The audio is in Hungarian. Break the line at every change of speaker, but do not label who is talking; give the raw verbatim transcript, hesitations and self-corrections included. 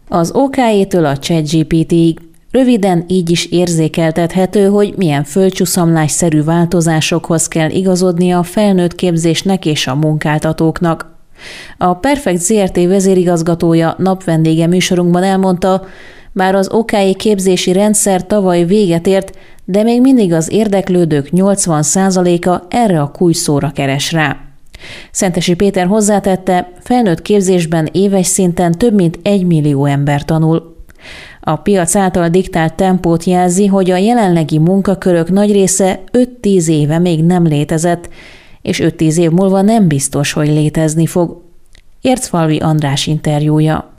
Az ó ká é-től a ChatGPT-ig. Röviden így is érzékeltethető, hogy milyen földcsuszamlásszerű változásokhoz kell igazodni a felnőtt képzésnek és a munkáltatóknak. A Perfect zé er té vezérigazgatója napvendége műsorunkban elmondta, bár az ó ká é képzési rendszer tavaly véget ért, de még mindig az érdeklődők nyolcvan százaléka erre a kulcsszóra keres rá. Szentesi Péter hozzátette, felnőtt képzésben éves szinten több mint egy millió ember tanul. A piac által diktált tempót jelzi, hogy a jelenlegi munkakörök nagy része öt-tíz éve még nem létezett, és öt-tíz év múlva nem biztos, hogy létezni fog. Ércfalvi András interjúja.